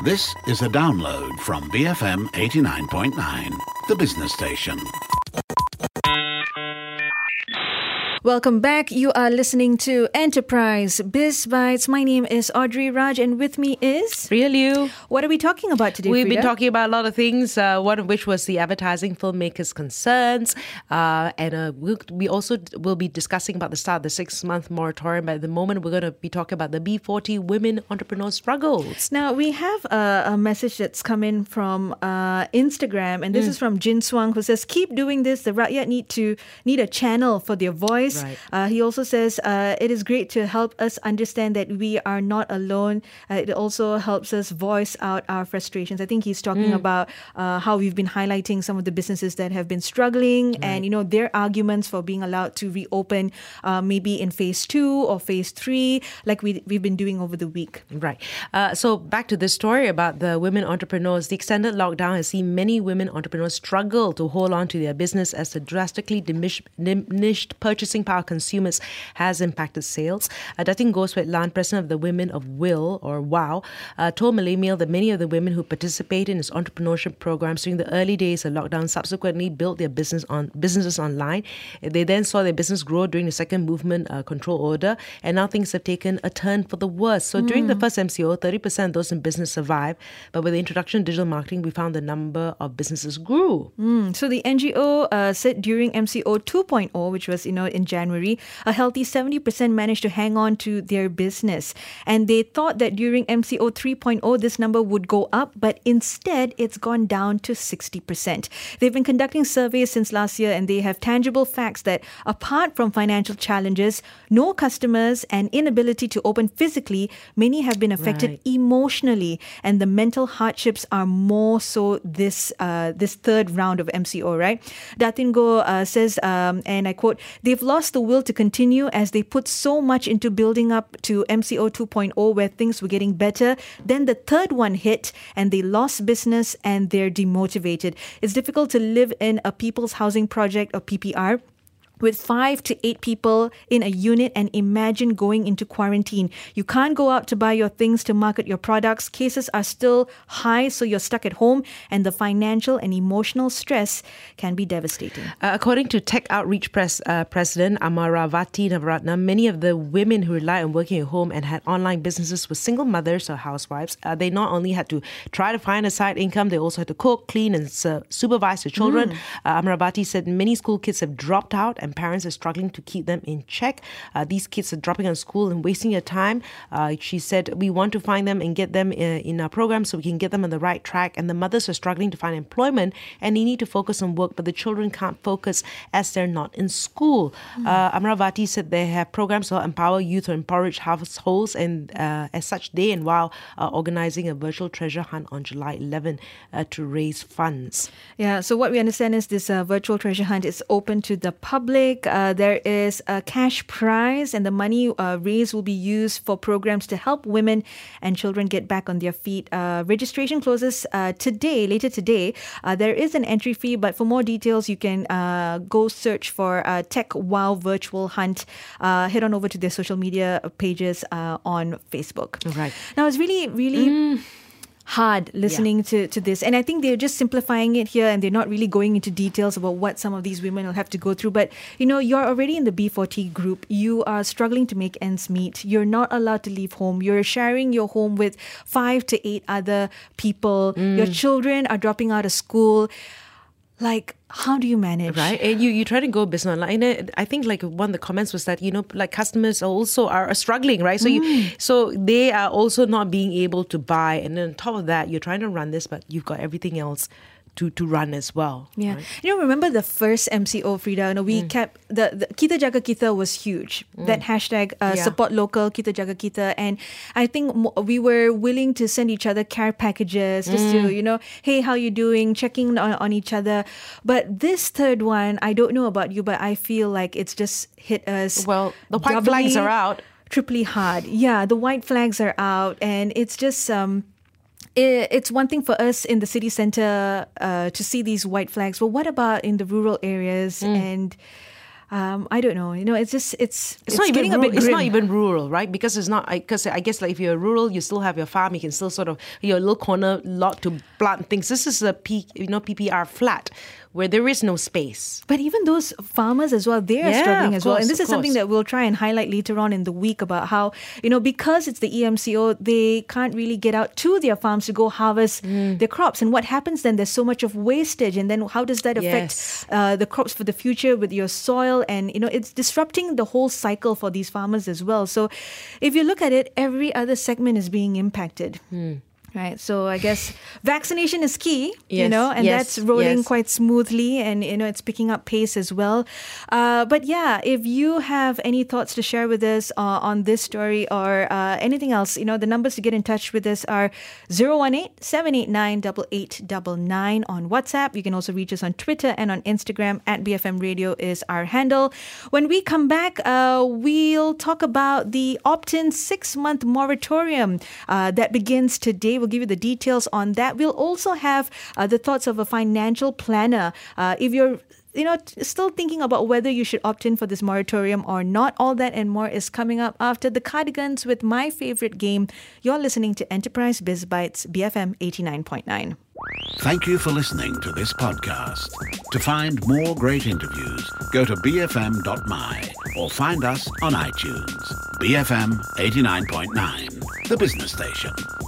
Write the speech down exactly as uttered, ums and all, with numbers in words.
This is a download from B F M eighty-nine point nine, the business station. Welcome back. You are listening to Enterprise Biz Bites. My name is Audrey Raj and with me is... Ria Liu. What are we talking about today, We've Frida? been talking about a lot of things, uh, one of which was the advertising filmmakers' concerns. Uh, and uh, we'll, we also will be discussing about the start of the six-month moratorium. But at the moment, we're going to be talking about the B forty women entrepreneur struggles. Now, we have a, a message that's come in from uh, Instagram. And this mm. is from Jin Swang, who says, keep doing this. The Rakyat need to need a channel for their voice. Right. Uh, he also says, uh, it is great to help us understand that we are not alone. Uh, it also helps us voice out our frustrations. I think he's talking mm. about uh, how we've been highlighting some of the businesses that have been struggling right. and, you know, their arguments for being allowed to reopen uh, maybe in phase two or phase three, like we, we've been doing over the week. Right. Uh, so back to this story about the women entrepreneurs. The extended lockdown has seen many women entrepreneurs struggle to hold on to their business as the drastically diminished, diminished purchasing power consumers has impacted sales. Uh, Datin Goswetlan, president of the Women of Will, or WOW, uh, told Malay Mail that many of the women who participated in his entrepreneurship programs during the early days of lockdown subsequently built their business on businesses online. They then saw their business grow during the second movement uh, control order, and now things have taken a turn for the worse. So mm. during the first M C O, thirty percent of those in business survived, but with the introduction of digital marketing, we found the number of businesses grew. Mm. So the N G O uh, said during M C O two point oh, which was, you know, in January, a healthy seventy percent managed to hang on to their business. And they thought that during M C O three point oh, this number would go up, but instead it's gone down to sixty percent. They've been conducting surveys since last year, and they have tangible facts that apart from financial challenges, no customers and inability to open physically, many have been affected right. emotionally, and the mental hardships are more so this uh, this third round of M C O, right? Datin Go uh, says, um, and I quote, they've lost the will to continue as they put so much into building up to M C O two point oh where things were getting better. Then the third one hit and they lost business and they're demotivated. It's difficult to live in a people's housing project or P P R with five to eight people in a unit, and imagine going into quarantine. You can't go out to buy your things to market your products. Cases are still high, so you're stuck at home, and the financial and emotional stress can be devastating. Uh, according to Tech Outreach Press, uh, President Amaravati Navaratnam, many of the women who rely on working at home and had online businesses were single mothers or housewives. Uh, they not only had to try to find a side income, they also had to cook, clean, and uh, supervise the children. Mm. Uh, Amaravati said many school kids have dropped out, and parents are struggling to keep them in check. Uh, these kids are dropping out of school and wasting their time. Uh, she said, we want to find them and get them in, in our program so we can get them on the right track. And the mothers are struggling to find employment and they need to focus on work, but the children can't focus as they're not in school. Mm. Uh, Amaravati said they have programs to empower youth or impoverish households, and uh, as such, they and WOW are organizing a virtual treasure hunt on July eleventh uh, to raise funds. Yeah, so what we understand is this uh, virtual treasure hunt is open to the public. Uh, there is a cash prize, and the money uh, raised will be used for programs to help women and children get back on their feet. Uh, registration closes uh, today, later today. Uh, there is an entry fee, but for more details, you can uh, go search for uh, Tech Wow Virtual Hunt. Uh, head on over to their social media pages uh, on Facebook. Right. Now, it's really, really... Mm. hard listening yeah. to, to this, and I think they're just simplifying it here, and they're not really going into details about what some of these women will have to go through. But you know, you're already in the B forty group, you are struggling to make ends meet, you're not allowed to leave home, you're sharing your home with five to eight other people, mm. your children are dropping out of school. Like, how do you manage? Right. And you, you try to go business online. And I think like one of the comments was that, you know, like customers also are struggling, right? So mm. you, so they are also not being able to buy. And then on top of that, you're trying to run this, but you've got everything else to, to run as well. Yeah. Right? You know, remember the first M C O, Frida? You know, we mm. kept, the, the Kita Jaga Kita was huge. Mm. That hashtag, uh, yeah. support local, Kita Jaga Kita. And I think we were willing to send each other care packages just mm. to, you know, hey, how you doing? Checking on, on each other. But this third one, I don't know about you, but I feel like it's just hit us. Well, the white doubly, flags are out. Triply hard. Yeah, the white flags are out. And it's just... um. It's one thing for us in the city centre uh, to see these white flags. But what about in the rural areas? Mm. And Um, I don't know. You know, it's just it's It's, not even getting a rural, bit it's not grim. even rural, right? Because it's not because I, I guess like if you're rural, you still have your farm. You can still sort of your little corner lot to plant things. This is a P, you know P P R flat where there is no space. But even those farmers as well, they are Yeah, struggling of as well. course, And this of is something course. that we'll try and highlight later on in the week about how, you know, because it's the E M C O, they can't really get out to their farms to go harvest Mm. their crops. And what happens then? There's so much of wastage. And then how does that affect Yes. uh, the crops for the future with your soil? And, you know, it's disrupting the whole cycle for these farmers as well. So if you look at it, every other segment is being impacted. Right. So I guess vaccination is key, you Yes, know, and yes, that's rolling yes. quite smoothly, and, you know, it's picking up pace as well. Uh, but yeah, if you have any thoughts to share with us uh, on this story or uh, anything else, you know, the numbers to get in touch with us are zero one eight, seven eight nine, eight eight nine nine on WhatsApp. You can also reach us on Twitter and on Instagram at B F M Radio is our handle. When we come back, uh, we'll talk about the opt-in six-month moratorium uh, that begins today. We'll give you the details on that. We'll also have uh, the thoughts of a financial planner. Uh, if you're you know, t- still thinking about whether you should opt in for this moratorium or not, all that and more is coming up after the Cardigans with my favorite game. You're listening to Enterprise Biz Bites, B F M eighty-nine point nine. Thank you for listening to this podcast. To find more great interviews, go to b f m dot m y or find us on iTunes. B F M eighty-nine point nine, the business station.